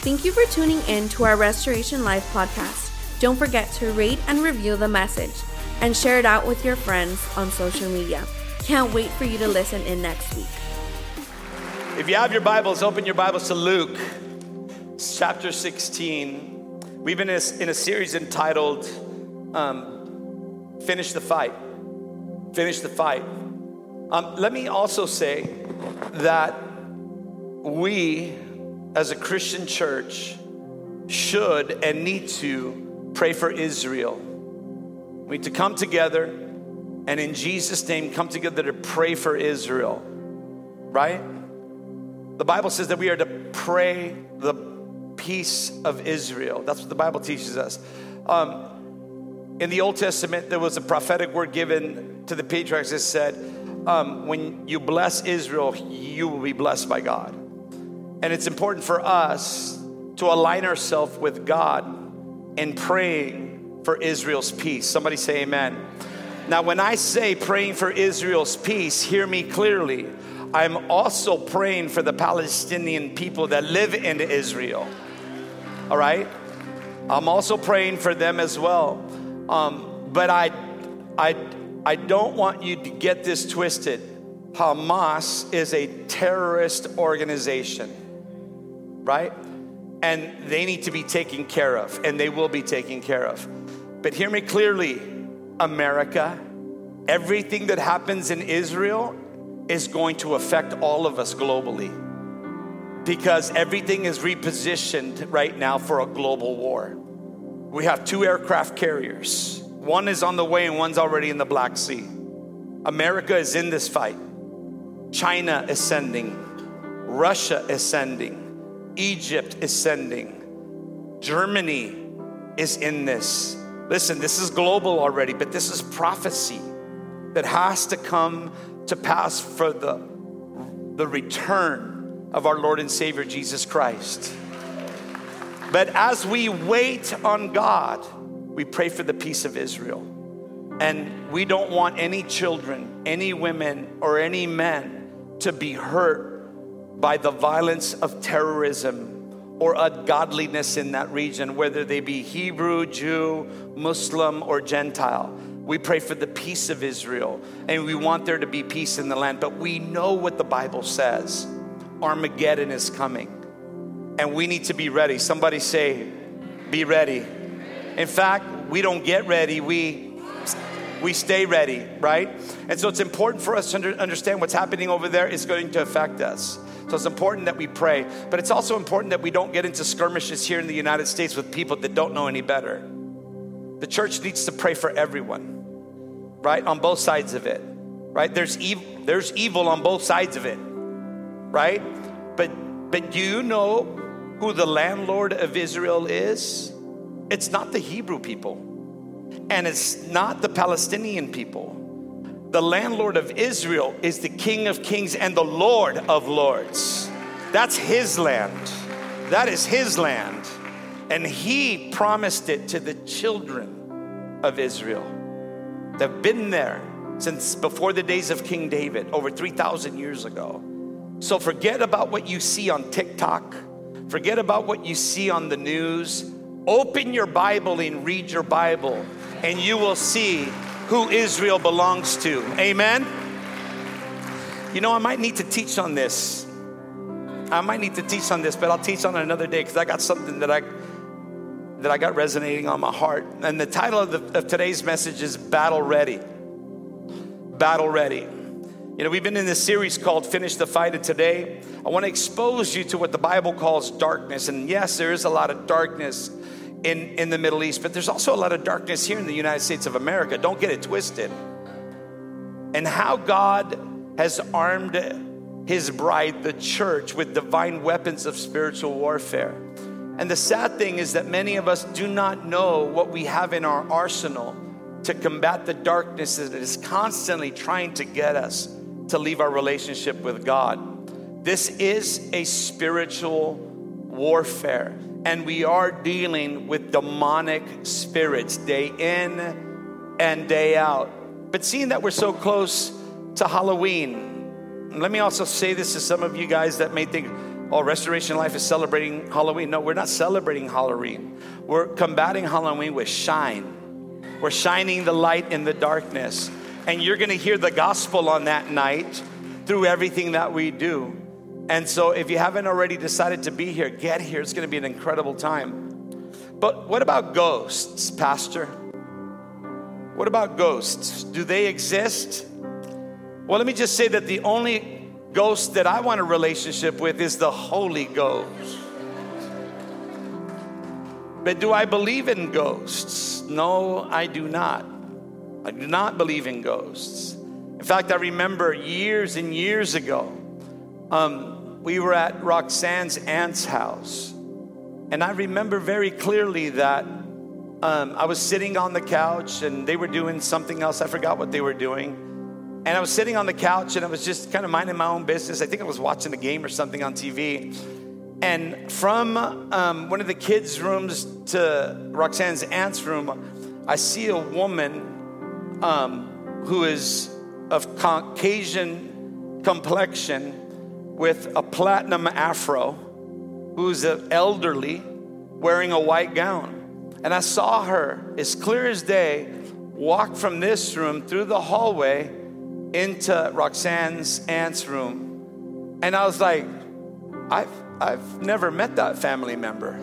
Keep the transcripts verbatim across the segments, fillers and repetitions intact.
Thank you for tuning in to our Restoration Life podcast. Don't forget to rate and review the message and share it out with your friends on social media. Can't wait for you to listen in next week. If you have your Bibles, open your Bibles to Luke chapter sixteen. We've been in a, in a series entitled um, Finish the Fight. Finish the Fight. Um, let me also say that we, as a Christian church, should and need to pray for Israel. We need to come together and in Jesus' name come together to pray for Israel, right? The Bible says that we are to pray the peace of Israel. That's what the Bible teaches us. Um, in the Old Testament, there was a prophetic word given to the patriarchs that said, um, when you bless Israel, you will be blessed by God. And it's important for us to align ourselves with God in praying for Israel's peace. Somebody say amen. Now, when I say praying for Israel's peace, hear me clearly. I'm also praying for the Palestinian people that live in Israel. All right? I'm also praying for them as well. Um, but I, I, I don't want you to get this twisted. Hamas is a terrorist organization, right? And they need to be taken care of, and they will be taken care of. But hear me clearly, America, everything that happens in Israel is going to affect all of us globally, because everything is repositioned right now for a global war. We have two aircraft carriers. One is on the way and one's already in the Black Sea. America is in this fight. China is sending. Russia is sending. Egypt is sending. Germany is in this. Listen, this is global already, but this is prophecy that has to come to pass for the, the return of our Lord and Savior, Jesus Christ. But as we wait on God, we pray for the peace of Israel. And we don't want any children, any women, or any men to be hurt by the violence of terrorism or ungodliness in that region, whether they be Hebrew, Jew, Muslim, or Gentile. We pray for the peace of Israel, and we want there to be peace in the land. But we know what the Bible says. Armageddon is coming, and we need to be ready. Somebody say, be ready. In fact, we don't get ready, we we stay ready, right? And so it's important for us to under, understand what's happening over there is going to affect us. So it's important that we pray, but it's also important that we don't get into skirmishes here in the United States with people that don't know any better. The church needs to pray for everyone, right? On both sides of it, right? There's evil, there's evil on both sides of it, right? But but do you know who the landlord of Israel is? It's not the Hebrew people, and it's not the Palestinian people. The landlord of Israel is the King of Kings and the Lord of Lords. That's his land. That is his land. And he promised it to the children of Israel. They've been there since before the days of King David, over three thousand years ago. So forget about what you see on TikTok. Forget about what you see on the news. Open your Bible and read your Bible, and you will see who Israel belongs to. Amen? You know, I might need to teach on this. I might need to teach on this, but I'll teach on it another day, because I got something that I that I got resonating on my heart. And the title of, the, of today's message is Battle Ready. Battle Ready. You know, we've been in this series called Finish the Fight, and today I want to expose you to what the Bible calls darkness. And yes, there is a lot of darkness in, in the Middle East, but there's also a lot of darkness here in the United States of America. Don't get it twisted. And how God has armed his bride, the church, with divine weapons of spiritual warfare. And the sad thing is that many of us do not know what we have in our arsenal to combat the darkness that is constantly trying to get us to leave our relationship with God. This is a spiritual warfare, and we are dealing with demonic spirits day in and day out. But seeing that we're so close to Halloween, let me also say this to some of you guys that may think, Oh, Restoration Life is celebrating Halloween. No, we're not celebrating Halloween. We're combating Halloween with shine. We're shining the light in the darkness. And you're going to hear the gospel on that night through everything that we do. And so if you haven't already decided to be here, get here. It's going to be an incredible time. But what about ghosts, Pastor? What about ghosts? Do they exist? Well, let me just say that the only ghost that I want a relationship with is the Holy Ghost. But do I believe in ghosts? No, I do not. I do not believe in ghosts. In fact, I remember years and years ago, um, we were at Roxanne's aunt's house. And I remember very clearly that um, I was sitting on the couch and they were doing something else. I forgot what they were doing. And I was sitting on the couch and I was just kind of minding my own business. I think I was watching a game or something on T V. And from um, one of the kids' rooms to Roxanne's aunt's room, I see a woman um, who is of Caucasian complexion with a platinum afro, who's an elderly, wearing a white gown. And I saw her, as clear as day, walk from this room through the hallway into Roxanne's aunt's room. And I was like, I've, I've never met that family member.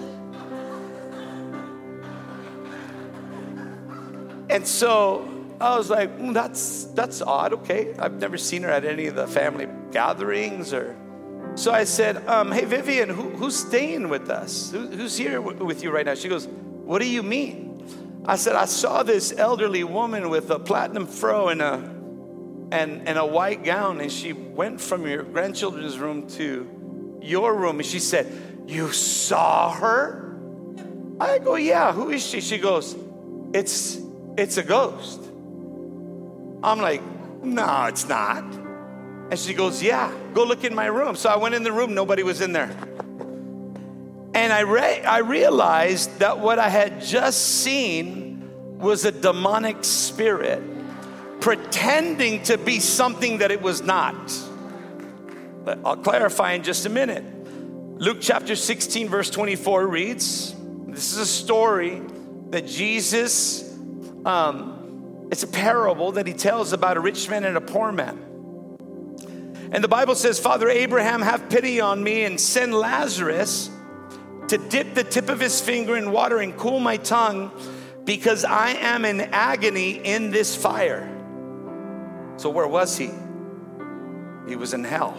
And so I was like, mm, that's that's odd, okay. I've never seen her at any of the family gatherings. or. So I said, um, hey, Vivian, who, who's staying with us? Who, who's here w- with you right now? She goes, what do you mean? I said, I saw this elderly woman with a platinum fro and a and, and a white gown, and she went from your grandchildren's room to your room. And she said, you saw her? I go, yeah, who is she? She goes, it's it's a ghost. I'm like, no, it's not. And she goes, yeah, go look in my room. So I went in the room, nobody was in there. And I re- I realized that what I had just seen was a demonic spirit pretending to be something that it was not. But I'll clarify in just a minute. Luke chapter sixteen, verse twenty-four reads, this is a story that Jesus, um, it's a parable that he tells about a rich man and a poor man. And the Bible says, Father Abraham, have pity on me and send Lazarus to dip the tip of his finger in water and cool my tongue, because I am in agony in this fire. So where was he? He was in hell.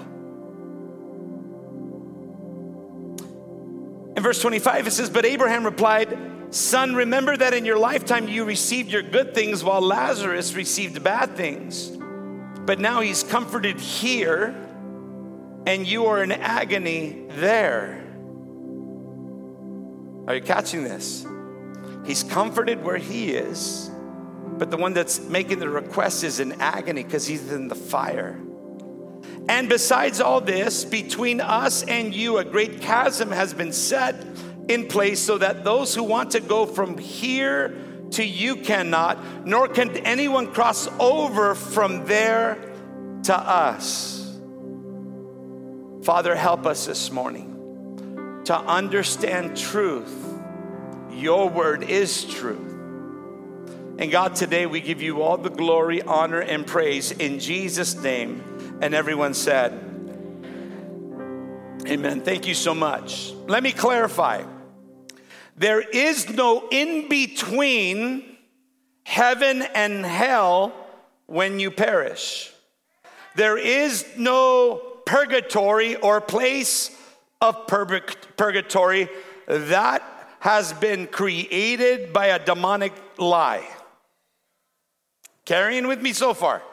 In verse twenty-five, it says, but Abraham replied, son, remember that in your lifetime you received your good things while Lazarus received bad things. But now he's comforted here and you are in agony there. Are you catching this? He's comforted where he is, but the one that's making the request is in agony because he's in the fire. And besides all this, between us and you, a great chasm has been set in place so that those who want to go from here to you cannot, nor can anyone cross over from there to us. Father, help us this morning to understand truth. Your word is truth. And God, today we give you all the glory, honor, and praise in Jesus' name. And everyone said, amen. Thank you so much. Let me clarify. There is no in-between heaven and hell when you perish. There is no purgatory or place of pur- purgatory that has been created by a demonic lie. Carrying with me so far?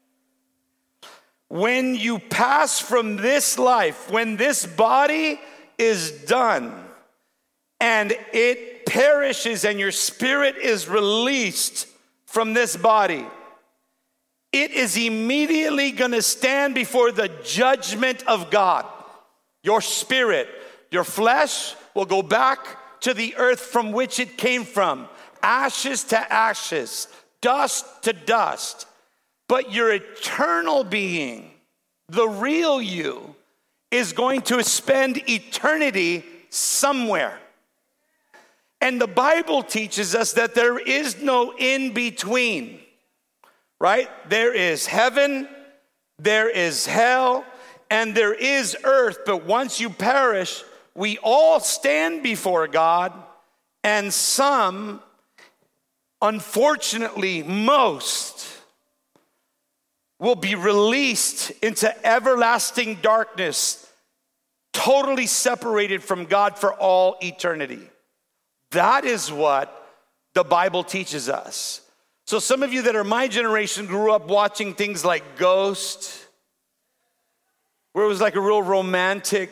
When you pass from this life, when this body is done, and it perishes and your spirit is released from this body, it is immediately going to stand before the judgment of God. Your spirit, your flesh will go back to the earth from which it came from, ashes to ashes, dust to dust. But your eternal being, the real you, is going to spend eternity somewhere. And the Bible teaches us that there is no in-between, right? There is heaven, there is hell, and there is earth. But once you perish, we all stand before God, and some, unfortunately, most, will be released into everlasting darkness, totally separated from God for all eternity. That is what the Bible teaches us. So some of you that are my generation grew up watching things like Ghost, where it was like a real romantic,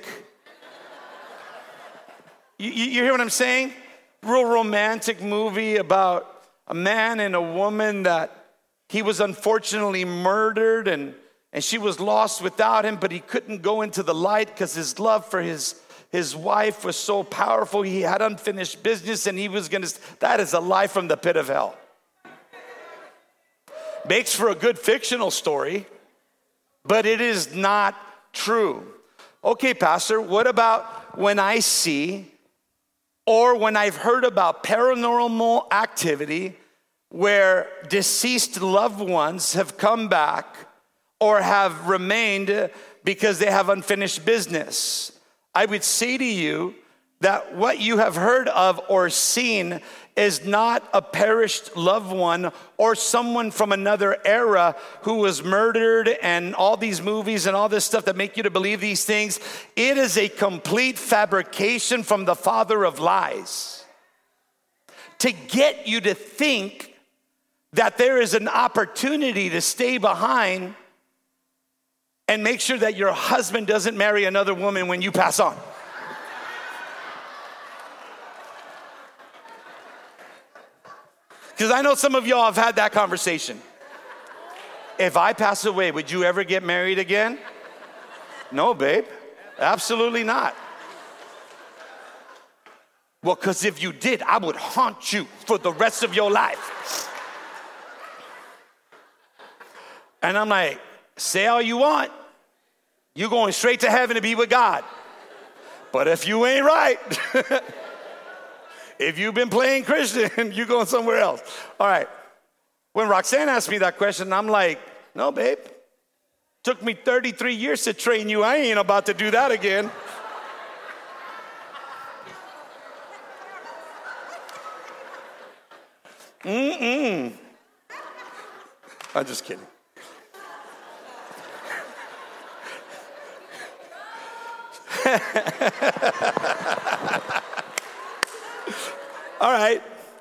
you, you hear what I'm saying? Real romantic movie about a man and a woman that he was unfortunately murdered, and, and she was lost without him, but he couldn't go into the light because his love for his, his wife was so powerful. He had unfinished business, and he was going to, that is a lie from the pit of hell. Makes for a good fictional story, but it is not true. Okay, Pastor, what about when I see or when I've heard about paranormal activity where deceased loved ones have come back or have remained because they have unfinished business? I would say to you that what you have heard of or seen is not a perished loved one or someone from another era who was murdered, and all these movies and all this stuff that make you to believe these things. It is a complete fabrication from the father of lies to get you to think that there is an opportunity to stay behind and make sure that your husband doesn't marry another woman when you pass on. Because I know some of y'all have had that conversation. If I pass away, would you ever get married again? No, babe, absolutely not. Well, because if you did, I would haunt you for the rest of your life. And I'm like, say all you want. You're going straight to heaven to be with God. But if you ain't right, if you've been playing Christian, you're going somewhere else. All right. When Roxanne asked me that question, I'm like, no, babe. Took me thirty-three years to train you. I ain't about to do that again. Mm-mm. I'm just kidding. All right.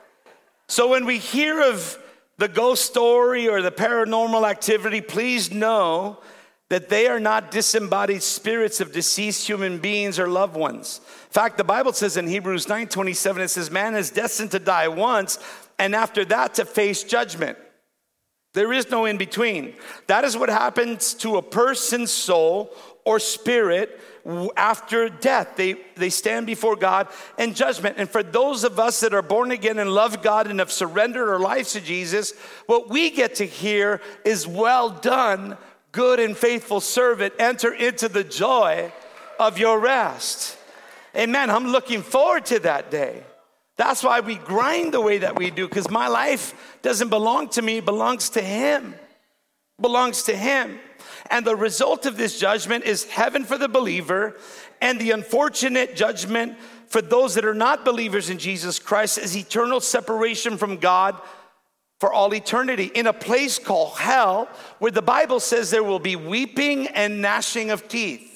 So when we hear of the ghost story or the paranormal activity, please know that they are not disembodied spirits of deceased human beings or loved ones. In fact, the Bible says in Hebrews nine twenty-seven, it says, man is destined to die once, and after that to face judgment. There is no in between. That is what happens to a person's soul or spirit after death. They, they stand before God in judgment. And for those of us that are born again and love God and have surrendered our lives to Jesus, what we get to hear is, well done, good and faithful servant. Enter into the joy of your rest. Amen. I'm looking forward to that day. That's why we grind the way that we do, because my life doesn't belong to me, it belongs to Him. It belongs to Him. And the result of this judgment is heaven for the believer, and the unfortunate judgment for those that are not believers in Jesus Christ is eternal separation from God for all eternity in a place called hell, where the Bible says there will be weeping and gnashing of teeth.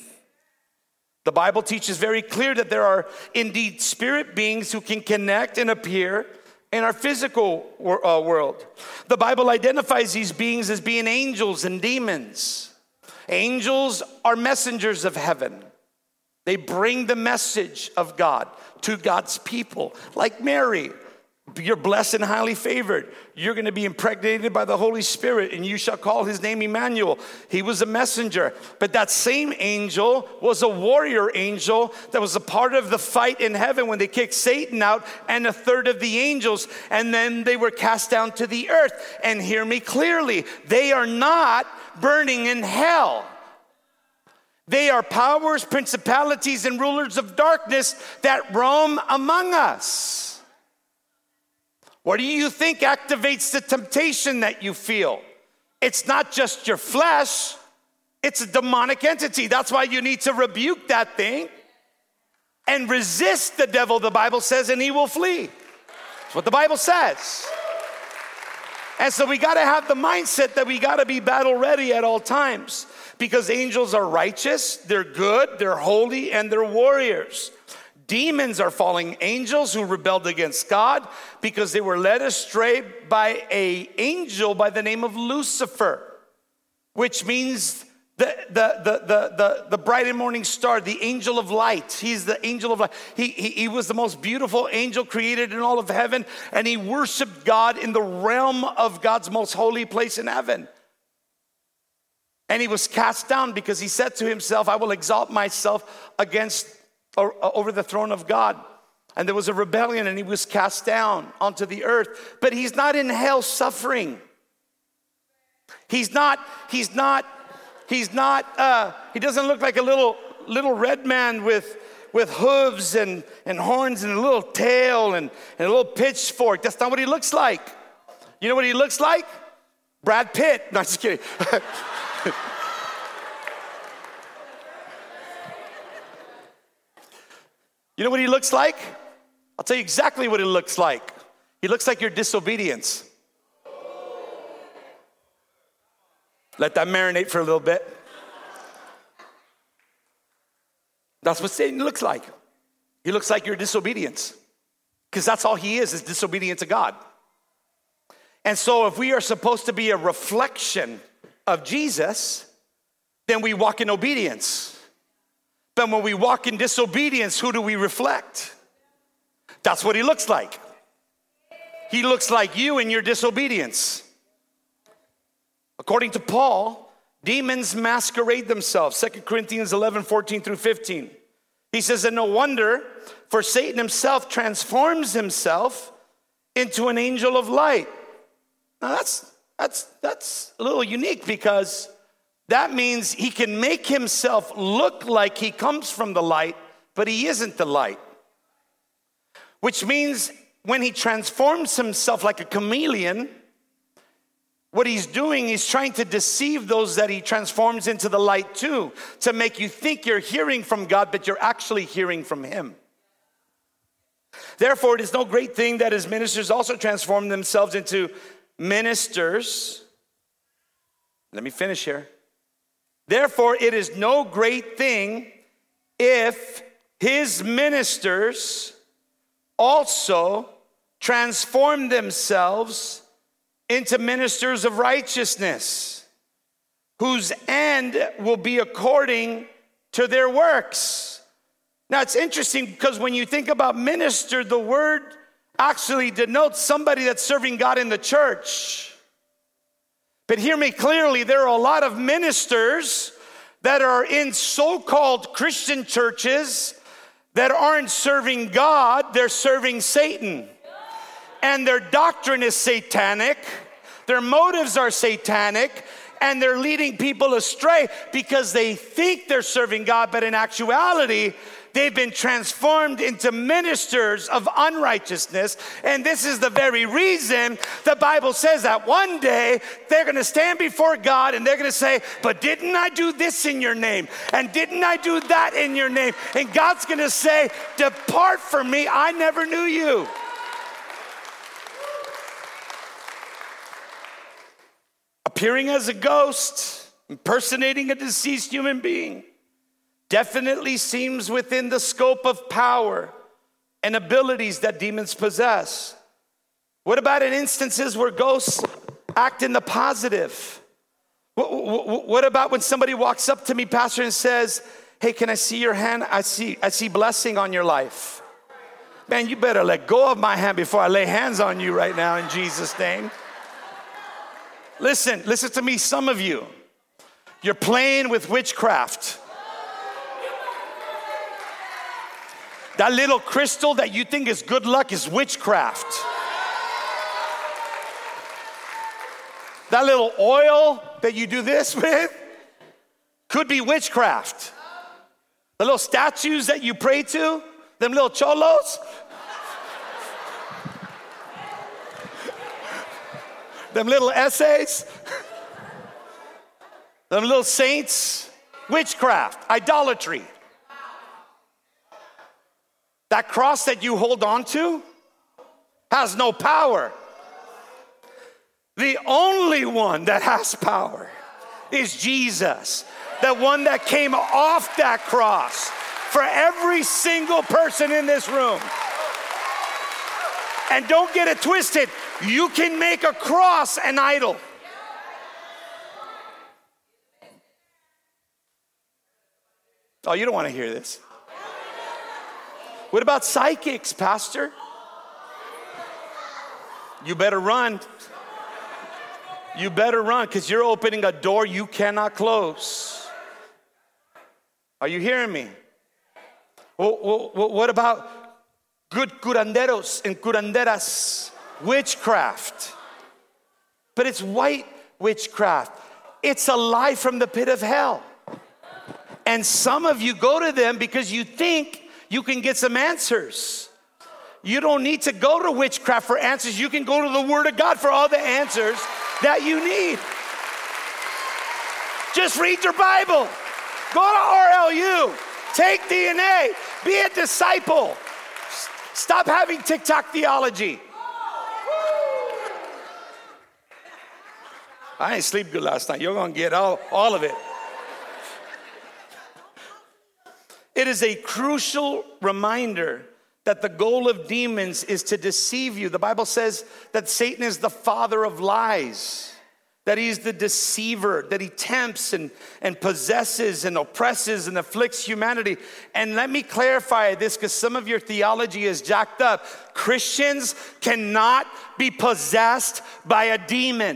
The Bible teaches very clear that there are indeed spirit beings who can connect and appear in our physical uh, world. The Bible identifies these beings as being angels and demons. Angels are messengers of heaven. They bring the message of God to God's people. Like Mary, you're blessed and highly favored. You're going to be impregnated by the Holy Spirit, and you shall call his name Emmanuel. He was a messenger. But that same angel was a warrior angel that was a part of the fight in heaven when they kicked Satan out and a third of the angels, and then they were cast down to the earth. And hear me clearly, they are not burning in hell. They are powers, principalities, and rulers of darkness that roam among us. What do you think activates the temptation that you feel? It's not just your flesh, it's a demonic entity. That's why you need to rebuke that thing and resist the devil, the Bible says, and he will flee. That's what the Bible says. And so we got to have the mindset that we got to be battle ready at all times, because angels are righteous, they're good, they're holy, and they're warriors. Demons are fallen angels who rebelled against God because they were led astray by an angel by the name of Lucifer, which means the, the, the, the, the, the bright and morning star, the angel of light. He's the angel of light. He, he, he was the most beautiful angel created in all of heaven, and he worshiped God in the realm of God's most holy place in heaven. And he was cast down because he said to himself, I will exalt myself against or over the throne of God. And there was a rebellion, and he was cast down onto the earth. But he's not in hell suffering. He's not, he's not, he's not, uh, he doesn't look like a little little red man with, with hooves and, and horns and a little tail and, and a little pitchfork. That's not what he looks like. You know what he looks like? Brad Pitt. No, just kidding. You know what he looks like? I'll tell you exactly what he looks like. He looks like your disobedience. Let that marinate for a little bit. That's what Satan looks like. He looks like your disobedience. Because that's all he is, is disobedient to God. And so if we are supposed to be a reflection of Jesus, then we walk in obedience. But when we walk in disobedience, who do we reflect? That's what he looks like. He looks like you in your disobedience. According to Paul, demons masquerade themselves. Second Corinthians eleven, fourteen through fifteen. He says, and no wonder, for Satan himself transforms himself into an angel of light. Now that's, that's, that's a little unique, because that means he can make himself look like he comes from the light, but he isn't the light. Which means when he transforms himself like a chameleon, what he's doing is trying to deceive those that he transforms into the light too, to make you think you're hearing from God, but you're actually hearing from him. Therefore, it is no great thing that his ministers also transform themselves into ministers. Let me finish here. Therefore, it is no great thing if his ministers also transform themselves into ministers of righteousness, whose end will be according to their works. Now, it's interesting, because when you think about minister, the word actually denotes somebody that's serving God in the church. But hear me clearly, there are a lot of ministers that are in so-called Christian churches that aren't serving God, they're serving Satan. And their doctrine is satanic, their motives are satanic, and they're leading people astray because they think they're serving God, but in actuality, they've been transformed into ministers of unrighteousness. And this is the very reason the Bible says that one day they're going to stand before God and they're going to say, but didn't I do this in your name? And didn't I do that in your name? And God's going to say, depart from me, I never knew you. Appearing as a ghost, impersonating a deceased human being, definitely seems within the scope of power and abilities that demons possess. What about in instances where ghosts act in the positive? What about when somebody walks up to me, Pastor, and says, hey, can I see your hand? I see, I see blessing on your life. Man, you better let go of my hand before I lay hands on you right now in Jesus' name. Listen, listen to me, some of you, you're playing with witchcraft. That little crystal that you think is good luck is witchcraft. That little oil that you do this with could be witchcraft. The little statues that you pray to, them little cholos. Them little essays. Them little saints. Witchcraft, idolatry. That cross that you hold on to has no power. The only one that has power is Jesus. The one that came off that cross for every single person in this room. And don't get it twisted. You can make a cross an idol. Oh, you don't want to hear this. What about psychics, Pastor? You better run. You better run, because you're opening a door you cannot close. Are you hearing me? Well, well, what about good curanderos and curanderas? Witchcraft. But it's white witchcraft. It's a lie from the pit of hell. And some of you go to them because you think you can get some answers. You don't need to go to witchcraft for answers. You can go to the Word of God for all the answers that you need. Just read your Bible. Go to R L U. Take D N A. Be a disciple. Stop having TikTok theology. I ain't sleep good last night. You're going to get all, all of it. It is a crucial reminder that the goal of demons is to deceive you. The Bible says that Satan is the father of lies, that he's the deceiver, that he tempts and, and possesses and oppresses and afflicts humanity. And let me clarify this, because some of your theology is jacked up. Christians cannot be possessed by a demon.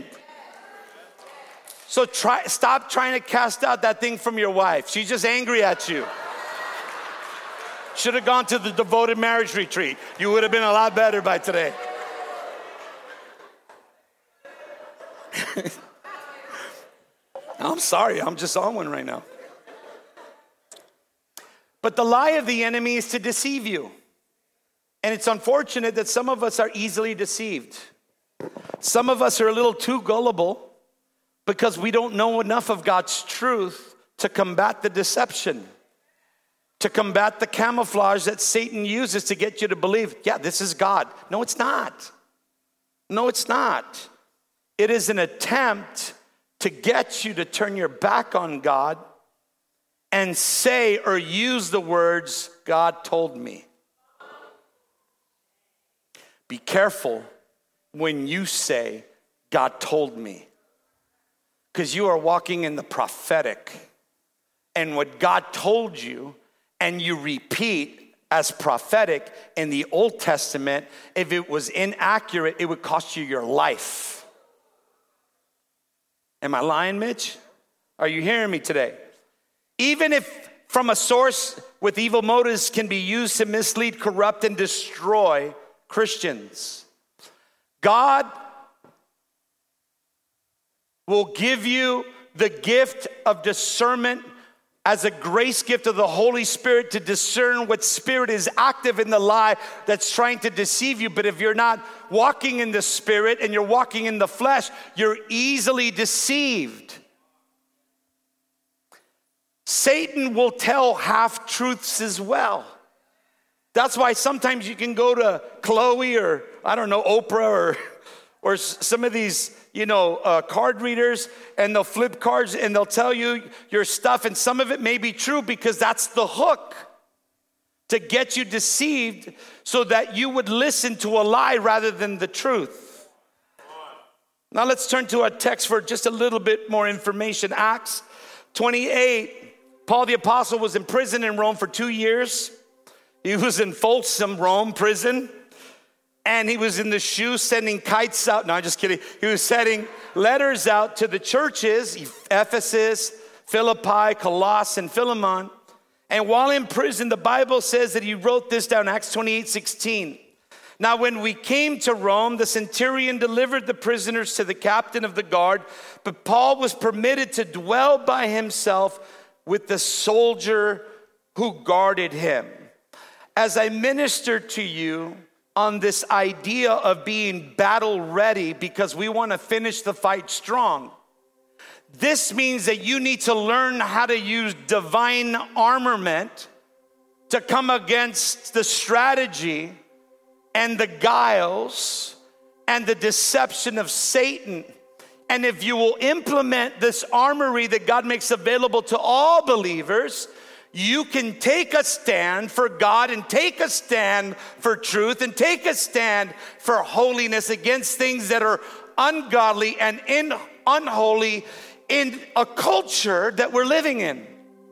So try, stop trying to cast out that thing from your wife. She's just angry at you. Should have gone to the devoted marriage retreat. You would have been a lot better by today. I'm sorry, I'm just on one right now. But the lie of the enemy is to deceive you. And it's unfortunate that some of us are easily deceived. Some of us are a little too gullible because we don't know enough of God's truth to combat the deception, to combat the camouflage that Satan uses to get you to believe, yeah, this is God. No, it's not. No, it's not. It is an attempt to get you to turn your back on God and say or use the words, God told me. Be careful when you say, God told me, because you are walking in the prophetic. And what God told you and you repeat as prophetic in the Old Testament, if it was inaccurate, it would cost you your life. Am I lying, Mitch? Are you hearing me today? Even if from a source with evil motives can be used to mislead, corrupt, and destroy Christians, God will give you the gift of discernment as a grace gift of the Holy Spirit to discern what spirit is active in the lie that's trying to deceive you. But if you're not walking in the Spirit and you're walking in the flesh, you're easily deceived. Satan will tell half-truths as well. That's why sometimes you can go to Chloe or, I don't know, Oprah or, or some of these, you know, uh, card readers, and they'll flip cards and they'll tell you your stuff. And some of it may be true because that's the hook to get you deceived so that you would listen to a lie rather than the truth. Now let's turn to our text for just a little bit more information. Acts twenty-eight, Paul the Apostle was in prison in Rome for two years. He was in Folsom, Rome prison. And he was in the shoe sending kites out. No, I'm just kidding. He was sending letters out to the churches, Ephesus, Philippi, Colossus, and Philemon. And while in prison, the Bible says that he wrote this down, Acts twenty-eight sixteen. Now, when we came to Rome, the centurion delivered the prisoners to the captain of the guard, but Paul was permitted to dwell by himself with the soldier who guarded him. As I minister to you on this idea of being battle ready because we want to finish the fight strong, this means that you need to learn how to use divine armament to come against the strategy and the guiles and the deception of Satan. And if you will implement this armory that God makes available to all believers, you can take a stand for God and take a stand for truth and take a stand for holiness against things that are ungodly and in, unholy in a culture that we're living in.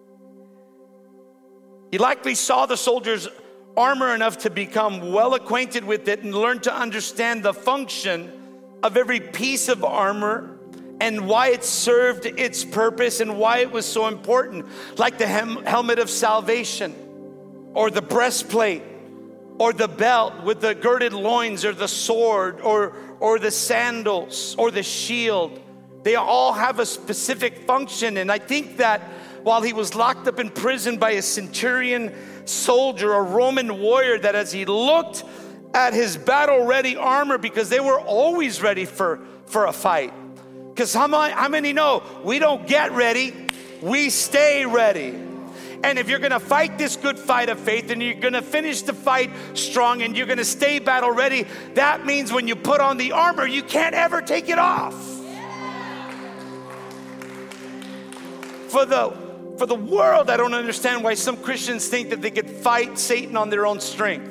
He likely saw the soldiers' armor enough to become well acquainted with it and learn to understand the function of every piece of armor and why it served its purpose and why it was so important, like the hem- helmet of salvation, or the breastplate, or the belt with the girded loins, or the sword, or, or the sandals, or the shield. They all have a specific function. And I think that while he was locked up in prison by a centurion soldier, a Roman warrior, that as he looked at his battle-ready armor, because they were always ready for, for a fight. Because how many, how many know we don't get ready, we stay ready. And if you're going to fight this good fight of faith and you're going to finish the fight strong and you're going to stay battle ready, that means when you put on the armor, you can't ever take it off. For the, for the world, I don't understand why some Christians think that they could fight Satan on their own strength.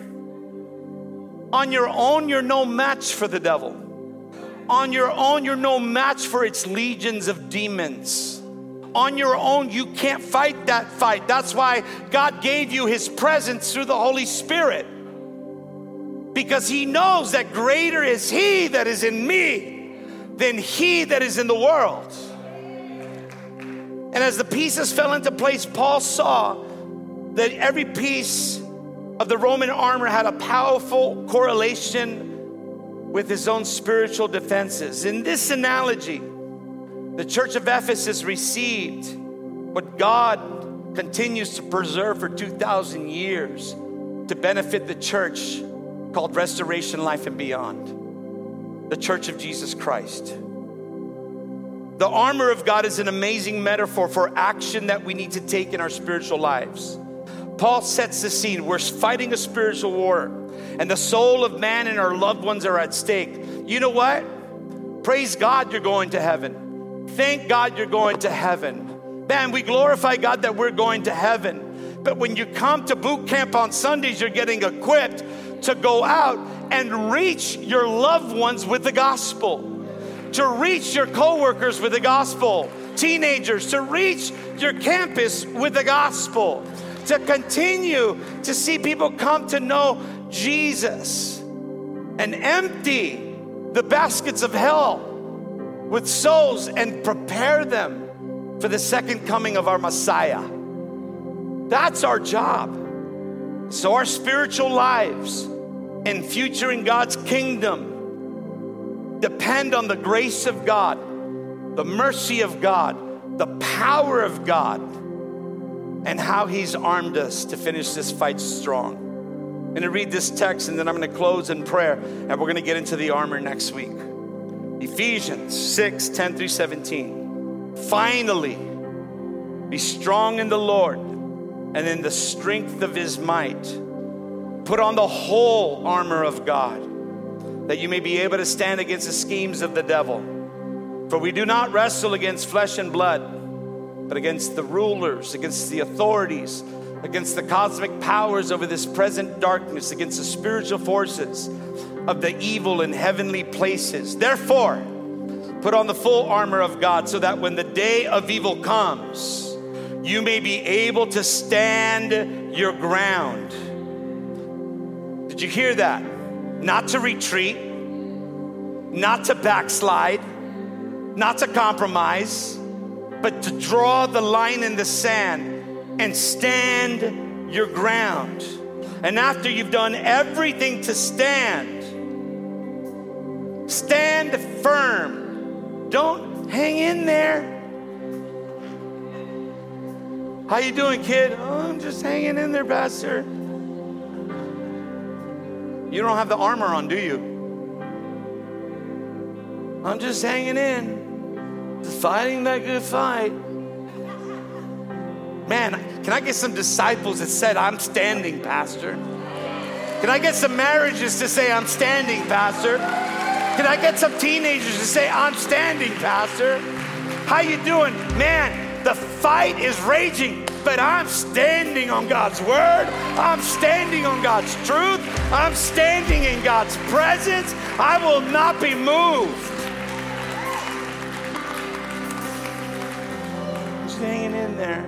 On your own, you're no match for the devil. On your own, you're no match for its legions of demons. On your own, you can't fight that fight. That's why God gave you his presence through the Holy Spirit. Because he knows that greater is he that is in me than he that is in the world. And as the pieces fell into place, Paul saw that every piece of the Roman armor had a powerful correlation with his own spiritual defenses. In this analogy, the church of Ephesus received what God continues to preserve for two thousand years to benefit the church, called Restoration Life and Beyond, the church of Jesus Christ. The armor of God is an amazing metaphor for action that we need to take in our spiritual lives. Paul sets the scene. We're fighting a spiritual war, and the soul of man and our loved ones are at stake. You know what? Praise God you're going to heaven. Thank God you're going to heaven. Man, we glorify God that we're going to heaven. But when you come to boot camp on Sundays, you're getting equipped to go out and reach your loved ones with the gospel. To reach your coworkers with the gospel. Teenagers, to reach your campus with the gospel. To continue to see people come to know Jesus and empty the baskets of hell with souls and prepare them for the second coming of our Messiah. That's our job. So our spiritual lives and future in God's kingdom depend on the grace of God, the mercy of God, the power of God, and how he's armed us to finish this fight strong. I'm going to read this text and then I'm going to close in prayer, and we're going to get into the armor next week. Ephesians six, ten through seventeen. Finally, be strong in the Lord and in the strength of his might. Put on the whole armor of God, that you may be able to stand against the schemes of the devil. For we do not wrestle against flesh and blood, but against the rulers, against the authorities, against the cosmic powers over this present darkness, against the spiritual forces of the evil in heavenly places. Therefore, put on the full armor of God, so that when the day of evil comes, you may be able to stand your ground. Did you hear that? Not to retreat, not to backslide, not to compromise, but to draw the line in the sand and stand your ground. And after you've done everything to stand, stand firm. Don't hang in there. How you doing, kid? Oh, I'm just hanging in there, Pastor. You don't have the armor on, do you? I'm just hanging in, just fighting that good fight. Man, can I get some disciples that said, I'm standing, Pastor? Can I get some marriages to say, I'm standing, Pastor? Can I get some teenagers to say, I'm standing, Pastor? How you doing? Man, the fight is raging, but I'm standing on God's word. I'm standing on God's truth. I'm standing in God's presence. I will not be moved. Just hanging in there.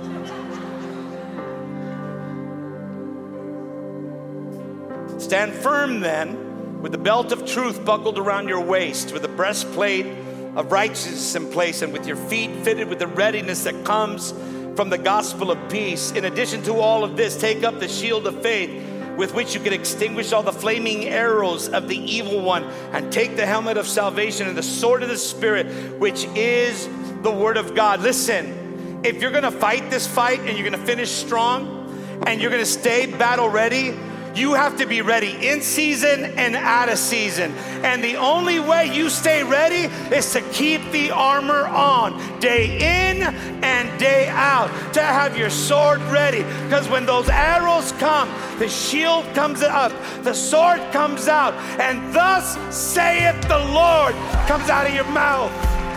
Stand firm then, with the belt of truth buckled around your waist, with the breastplate of righteousness in place, and with your feet fitted with the readiness that comes from the gospel of peace. In addition to all of this, take up the shield of faith, with which you can extinguish all the flaming arrows of the evil one, and take the helmet of salvation and the sword of the Spirit, which is the word of God. Listen, if you're gonna fight this fight and you're gonna finish strong and you're gonna stay battle ready, you have to be ready in season and out of season. And the only way you stay ready is to keep the armor on day in and day out, to have your sword ready. Because when those arrows come, the shield comes up, the sword comes out, and thus saith the Lord comes out of your mouth.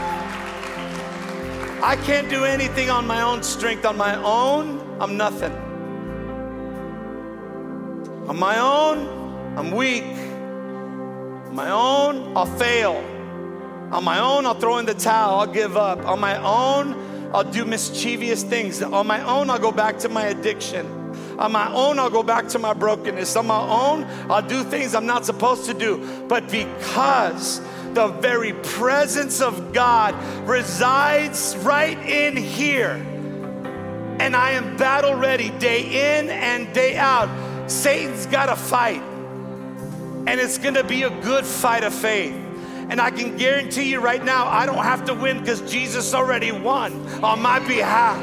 I can't do anything on my own strength. On my own, I'm nothing. On my own, I'm weak. On my own, I'll fail. On my own, I'll throw in the towel. I'll give up. On my own, I'll do mischievous things. On my own, I'll go back to my addiction. On my own, I'll go back to my brokenness. On my own, I'll do things I'm not supposed to do. But because the very presence of God resides right in here, and I am battle ready day in and day out, Satan's got to fight, and it's going to be a good fight of faith. And I can guarantee you right now, I don't have to win because Jesus already won on my behalf.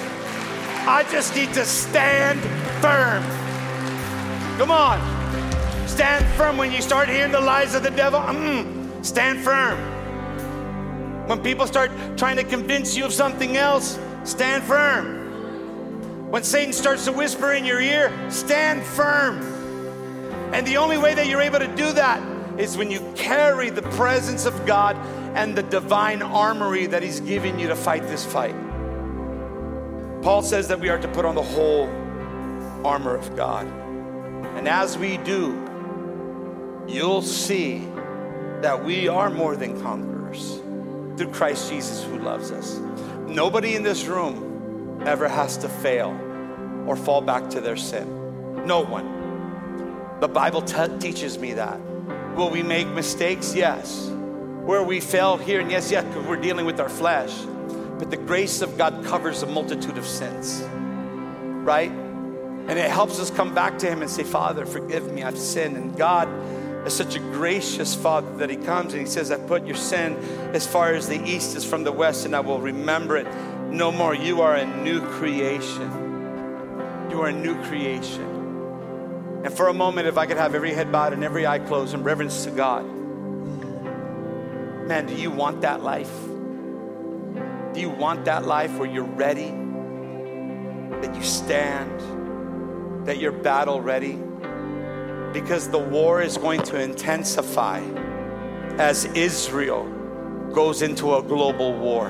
I just need to stand firm. Come on. Stand firm when you start hearing the lies of the devil. Mm, stand firm. When people start trying to convince you of something else, stand firm. When Satan starts to whisper in your ear, stand firm. And the only way that you're able to do that is when you carry the presence of God and the divine armory that He's giving you to fight this fight. Paul says that we are to put on the whole armor of God. And as we do, you'll see that we are more than conquerors through Christ Jesus who loves us. Nobody in this room ever has to fail or fall back to their sin. No one. The Bible t- teaches me that. Will we make mistakes? Yes. Where we fail here, and yes, yes, because we're dealing with our flesh. But the grace of God covers a multitude of sins, right? And it helps us come back to Him and say, Father, forgive me, I've sinned. And God is such a gracious Father that He comes and He says, I put your sin as far as the east is from the west, and I will remember it no more. You are a new creation. You are a new creation. And for a moment, if I could have every head bowed and every eye closed in reverence to God. Man, do you want that life? Do you want that life where you're ready? That you stand? That you're battle ready? Because the war is going to intensify as Israel goes into a global war.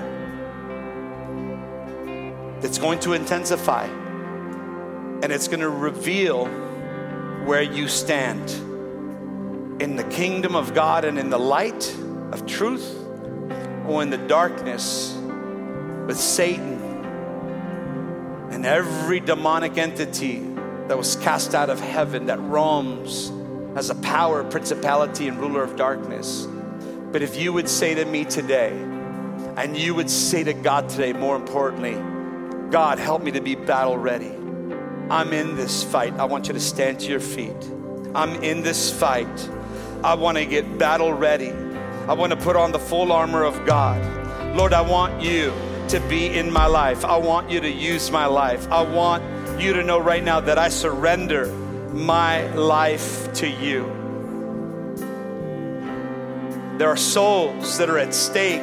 It's going to intensify, and it's going to reveal where you stand in the kingdom of God and in the light of truth, or in the darkness with Satan and every demonic entity that was cast out of heaven that roams as a power, principality, and ruler of darkness. But if you would say to me today, and you would say to God today, more importantly, God, help me to be battle ready. I'm in this fight. I want you to stand to your feet. I'm in this fight. I want to get battle ready. I want to put on the full armor of God. Lord, I want you to be in my life. I want you to use my life. I want you to know right now that I surrender my life to you. There are souls that are at stake.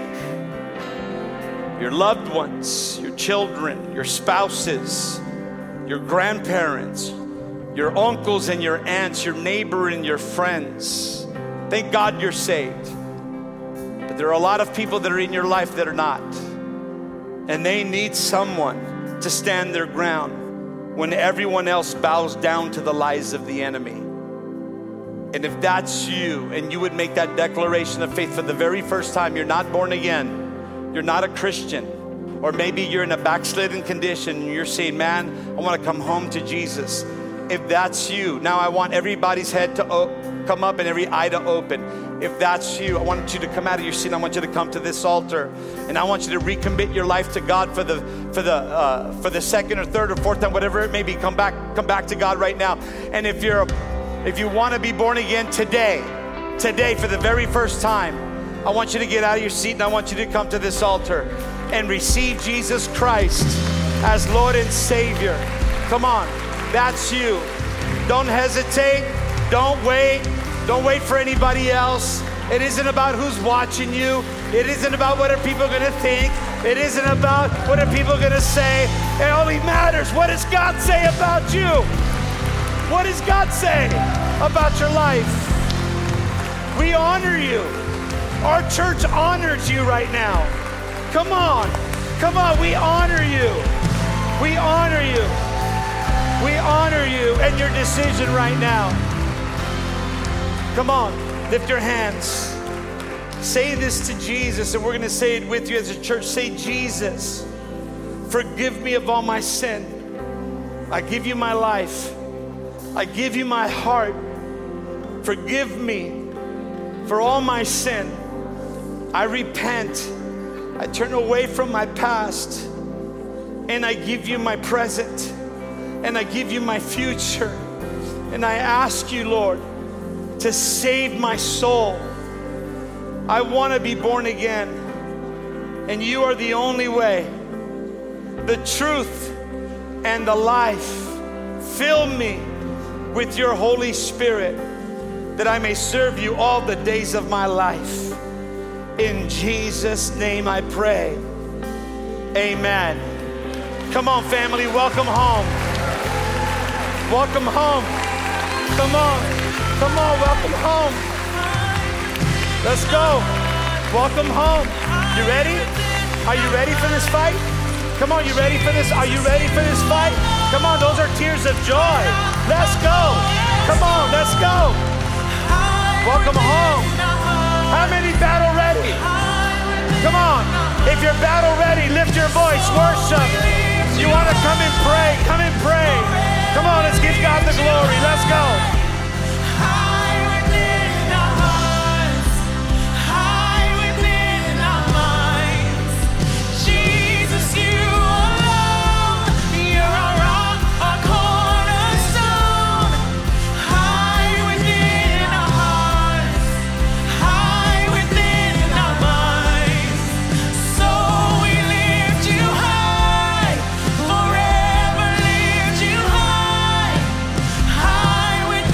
Your loved ones, your children, your spouses, your grandparents, your uncles and your aunts, your neighbor and your friends. Thank God you're saved. But there are a lot of people that are in your life that are not. And they need someone to stand their ground when everyone else bows down to the lies of the enemy. And if that's you, and you would make that declaration of faith for the very first time, you're not born again, you're not a Christian, or maybe you're in a backslidden condition and you're saying, man, I want to come home to Jesus. If that's you, now I want everybody's head to o- come up and every eye to open. If that's you, I want you to come out of your seat. I want you to come to this altar, and I want you to recommit your life to God for the for the uh, for the second or third or fourth time, whatever it may be. Come back, come back to God right now. And if you're if you want to be born again today, today for the very first time, I want you to get out of your seat and I want you to come to this altar and receive Jesus Christ as Lord and Savior. Come on, that's you. Don't hesitate. Don't wait. Don't wait for anybody else. It isn't about who's watching you. It isn't about what are people going to think. It isn't about what are people going to say. It only matters, what does God say about you? What does God say about your life? We honor you. Our church honors you right now. Come on. Come on. We honor you. We honor you. We honor you and your decision right now. Come on. Lift your hands. Say this to Jesus, and we're going to say it with you as a church. Say, Jesus, forgive me of all my sin. I give you my life. I give you my heart. Forgive me for all my sin. I repent. I turn away from my past, and I give you my present, and I give you my future. And I ask you, Lord, to save my soul. I want to be born again, and you are the only way, the truth, and the life. Fill me with your Holy Spirit, that I may serve you all the days of my life. In Jesus' name I pray. Amen. Come on, family, welcome home. Welcome home. Come on, come on, welcome home. Let's go. Welcome home. You ready? Are you ready for this fight? Come on, you ready for this? Are you ready for this fight? Come on, those are tears of joy. Let's go. Come on, let's go. Welcome home. How many battle ready? Come on. If you're battle ready, lift your voice, worship. You want to come and pray, come and pray. Come on, let's give God the glory. Let's go. Forever lift you high.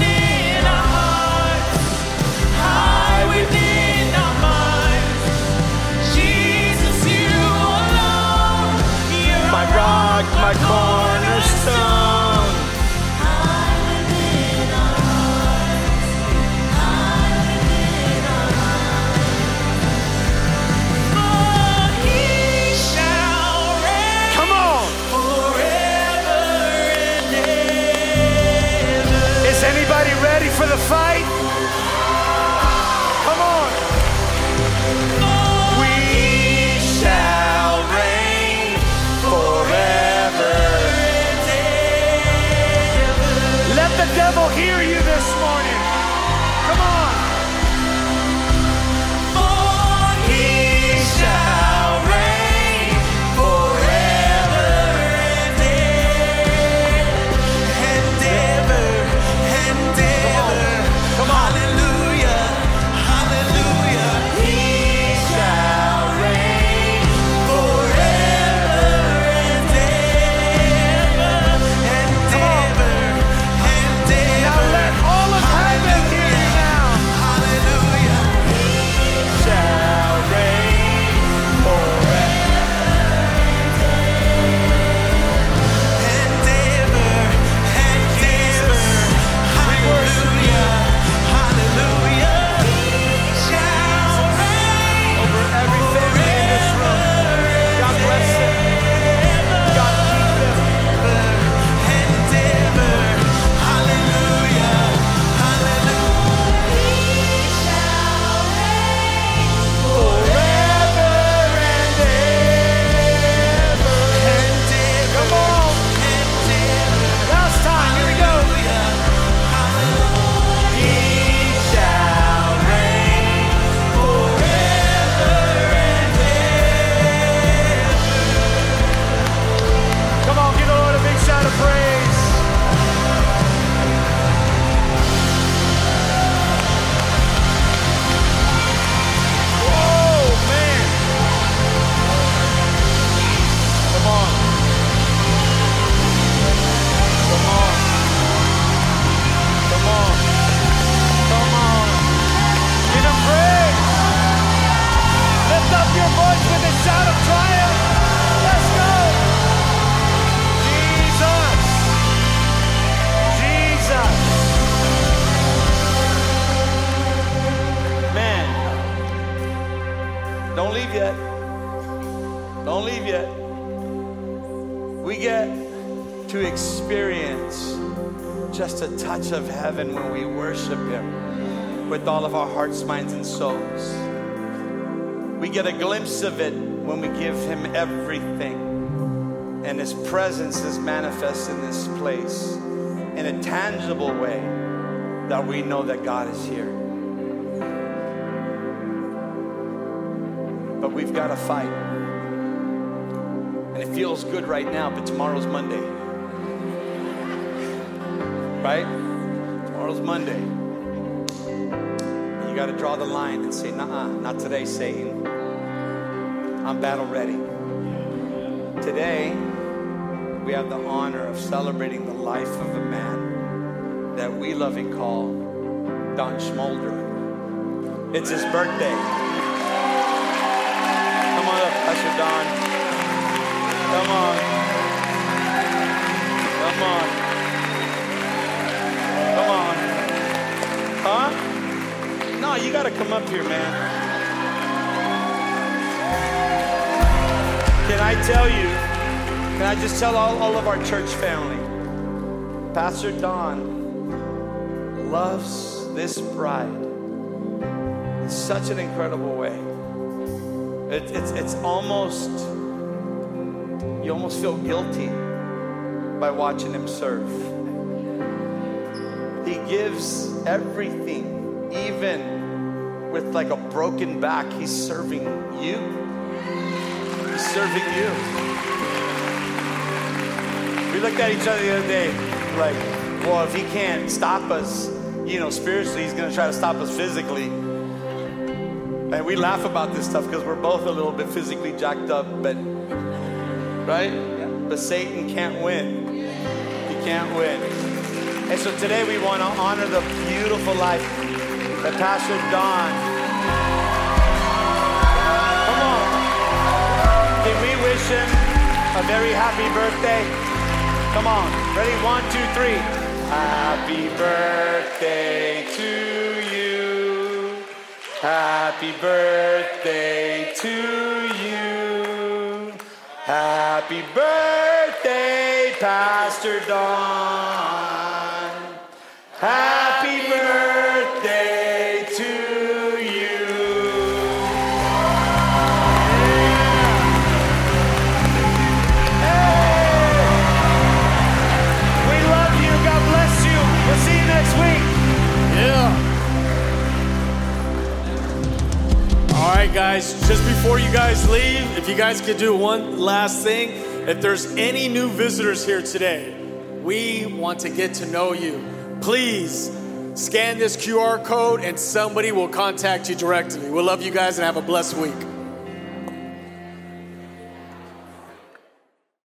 leave yet. Don't leave yet. We get to experience just a touch of heaven when we worship Him with all of our hearts, minds, and souls. We get a glimpse of it when we give Him everything. And His presence is manifest in this place in a tangible way that we know that God is here. But we've got to fight. And it feels good right now, but tomorrow's Monday. Right? Tomorrow's Monday. You got to draw the line and say, nah, not today, Satan. I'm battle ready. Today, we have the honor of celebrating the life of a man that we love and call Don Schmolder. It's his birthday. Come on up, Pastor Don. Come on. Come on. Come on. Huh? No, you got to come up here, man. Can I tell you, can I just tell all, all of our church family, Pastor Don loves this bride in such an incredible way. It, it's, it's almost, you almost feel guilty by watching him serve. He gives everything, even with like a broken back, he's serving you. He's serving you. We looked at each other the other day, like, well, if he can't stop us, you know, spiritually, he's going to try to stop us physically. And we laugh about this stuff because we're both a little bit physically jacked up, but, right? But Satan can't win. He can't win. And so today we want to honor the beautiful life that Pastor Don. Come on. Can we wish him a very happy birthday? Come on. Ready? One, two, three. Happy birthday to you. Happy birthday to you. Happy birthday, Pastor Don. Happy birthday to you. Hey. We love you. God bless you. We'll see you next week. Yeah. All right, guys, just before you guys leave, if you guys could do one last thing. If there's any new visitors here today, we want to get to know you. Please scan this Q R code and somebody will contact you directly. We love you guys and have a blessed week.